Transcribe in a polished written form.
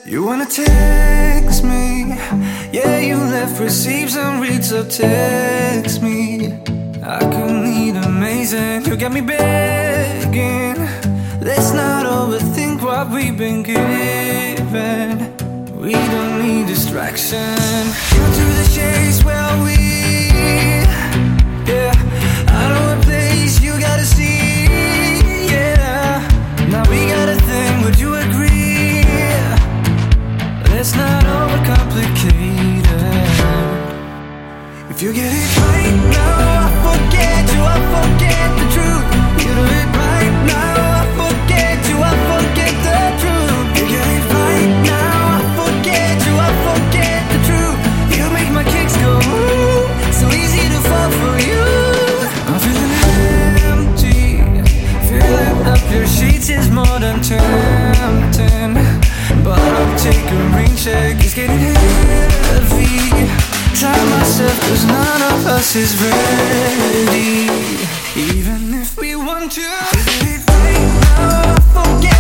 You wanna text me? Yeah, you left receipts and reads, so text me. I could need amazing. You got me begging. Let's not overthink what we've been given. We don't need distraction. Cut to the chase, where are we? Yeah, I know a place you gotta see. Yeah, now we got a thing, would you agree? Let's not overcomplicate it. If you get it right now, I forget you, I forget the truth. You do it right now, I forget you, I forget the truth. You get it right now, I forget you, I forget the truth. You make my kicks go ooh, so easy to fall for you. I'm feeling empty, filling up your sheets is more than tempting. But I'll take a rain check, it's getting heavy. Tell myself cause none of us is ready. Even if we want to, right now, I forget.